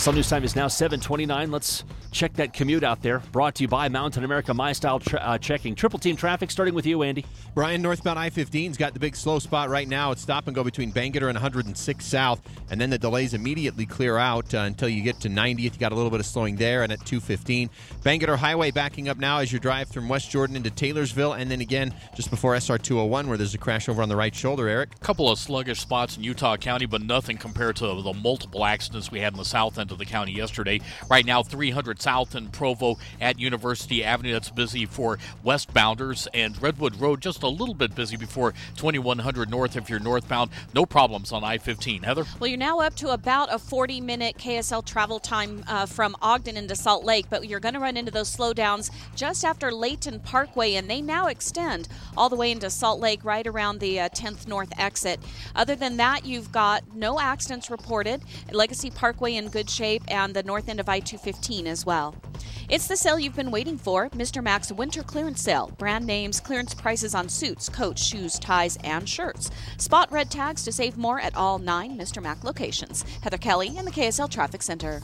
KSL News Time is now 7:29. Let's check that commute out there. Brought to you by Mountain America MyStyle Checking. Triple team traffic starting with you, Andy. Brian, northbound I-15's got the big slow spot right now. It's stop and go between Bangerter and 106 South, and then the delays immediately clear out until you get to 90th. You got a little bit of slowing there, and at 215. Bangerter Highway backing up now as you drive from West Jordan into Taylorsville, and then again just before SR 201 where there's a crash over on the right shoulder, Eric. A couple of sluggish spots in Utah County, but nothing compared to the multiple accidents we had in the south end of the county yesterday. Right now, 300 South in Provo at University Avenue. That's busy for westbounders, and Redwood Road just a little bit busy before 2100 North if you're northbound. No problems on I-15. Heather? Well, you're now up to about a 40-minute KSL travel time from Ogden into Salt Lake, but you're going to run into those slowdowns just after Layton Parkway, and they now extend all the way into Salt Lake right around the 10th North exit. Other than that, you've got no accidents reported. Legacy Parkway in good shape, and the north end of I-215 as well. It's the sale you've been waiting for, Mr. Mac's Winter Clearance Sale. Brand names, clearance prices on suits, coats, shoes, ties, and shirts. Spot red tags to save more at all 9 Mr. Mac locations. Heather Kelly in the KSL Traffic Center.